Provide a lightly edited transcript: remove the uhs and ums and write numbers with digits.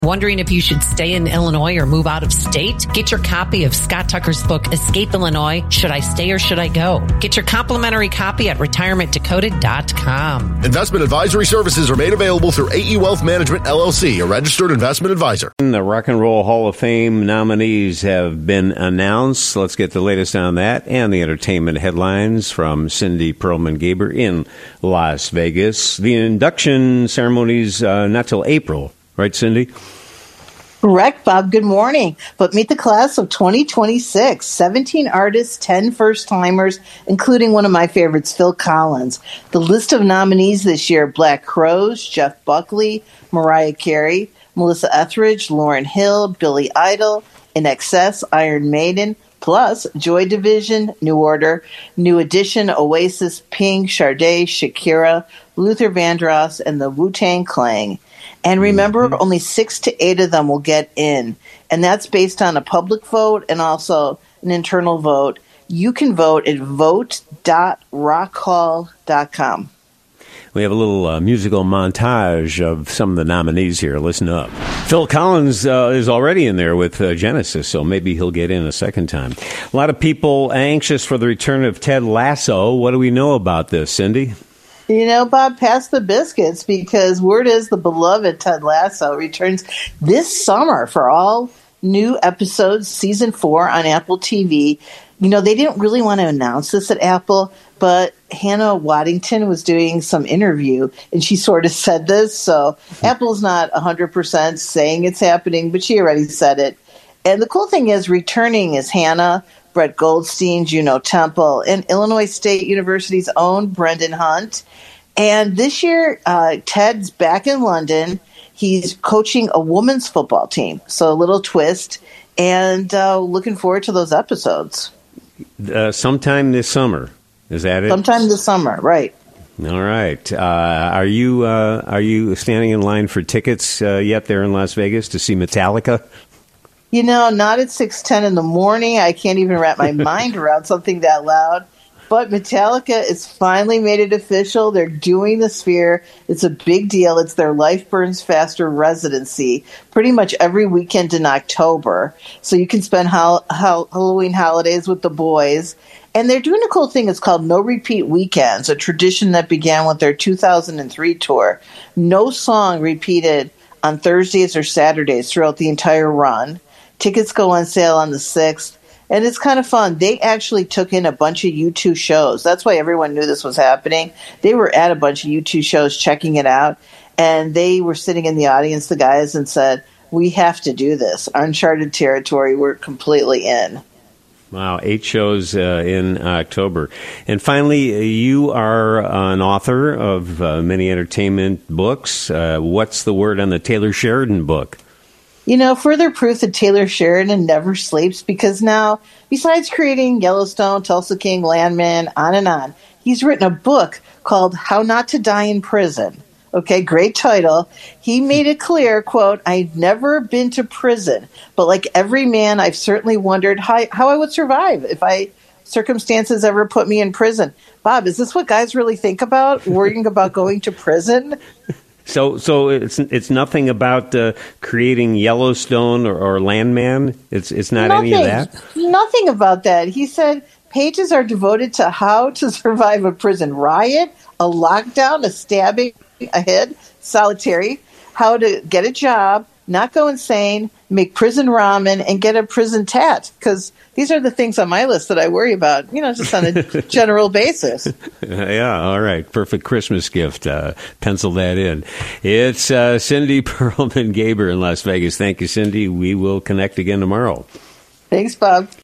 Wondering if you should stay in Illinois or move out of state? Get your copy of Scott Tucker's book, Escape Illinois, Should I Stay or Should I Go? Get your complimentary copy at retirementdecoded.com. Investment advisory services are made available through AE Wealth Management, LLC, a registered investment advisor. The Rock and Roll Hall of Fame nominees have been announced. Let's get the latest on that and the entertainment headlines from Cindy Pearlman-Gaber in Las Vegas. The induction ceremony's not till April. Right, Cindy? Correct, Bob. Good morning. But meet the class of 2026. 17 artists, 10 first-timers, including one of my favorites, Phil Collins. The list of nominees this year, Black Crowes, Jeff Buckley, Mariah Carey, Melissa Etheridge, Lauryn Hill, Billy Idol, INXS, Iron Maiden, plus Joy Division, New Order, New Edition, Oasis, Pink, Sade, Shakira, Luther Vandross, and the Wu-Tang Clan. And remember, only 6 to 8 of them will get in. And that's based on a public vote and also an internal vote. You can vote at vote.rockhall.com. We have a little musical montage of some of the nominees here. Listen up. Phil Collins is already in there with Genesis, so maybe he'll get in a second time. A lot of people anxious for the return of Ted Lasso. What do we know about this, Cindy? You know, Bob, pass the biscuits, because word is the beloved Ted Lasso returns this summer for all new episodes, season 4 on Apple TV. You know, they didn't really want to announce this at Apple, but Hannah Waddington was doing some interview, and she sort of said this. So Apple's not 100% saying it's happening, but she already said it. And the cool thing is, returning is Hannah, Brett Goldstein, Juno Temple, and Illinois State University's own Brendan Hunt. And this year, Ted's back in London. He's coaching a women's football team. So a little twist. And looking forward to those episodes. Sometime this summer. Is that it? Sometime this summer, right. All right. Are you standing in line for tickets yet there in Las Vegas to see Metallica? You know, not at 6:10 in the morning. I can't even wrap my mind around something that loud. But Metallica has finally made it official. They're doing the Sphere. It's a big deal. It's their Life Burns Faster residency pretty much every weekend in October. So you can spend Halloween holidays with the boys. And they're doing a cool thing. It's called No Repeat Weekends, a tradition that began with their 2003 tour. No song repeated on Thursdays or Saturdays throughout the entire run. Tickets go on sale on the 6th, and it's kind of fun. They actually took in a bunch of U2 shows. That's why everyone knew this was happening. They were at a bunch of U2 shows checking it out, and they were sitting in the audience, the guys, and said, we have to do this. Uncharted territory, we're completely in. Wow, 8 shows in October. And finally, you are an author of many entertainment books. What's the word on the Taylor Sheridan book? You know, further proof that Taylor Sheridan never sleeps, because now, besides creating Yellowstone, Tulsa King, Landman, on, he's written a book called How Not to Die in Prison. Okay, great title. He made it clear, quote, I've never been to prison, but like every man, I've certainly wondered how I would survive if circumstances ever put me in prison. Bob, is this what guys really think about, worrying about going to prison? So it's nothing about creating Yellowstone or Landman? It's not nothing, any of that? Nothing about that. He said pages are devoted to how to survive a prison riot, a lockdown, a stabbing, a hit, solitary, how to get a job, not go insane, make prison ramen, and get a prison tat. Because these are the things on my list that I worry about, you know, just on a general basis. Yeah, all right. Perfect Christmas gift. Pencil that in. It's Cindy Pearlman-Gaber in Las Vegas. Thank you, Cindy. We will connect again tomorrow. Thanks, Bob.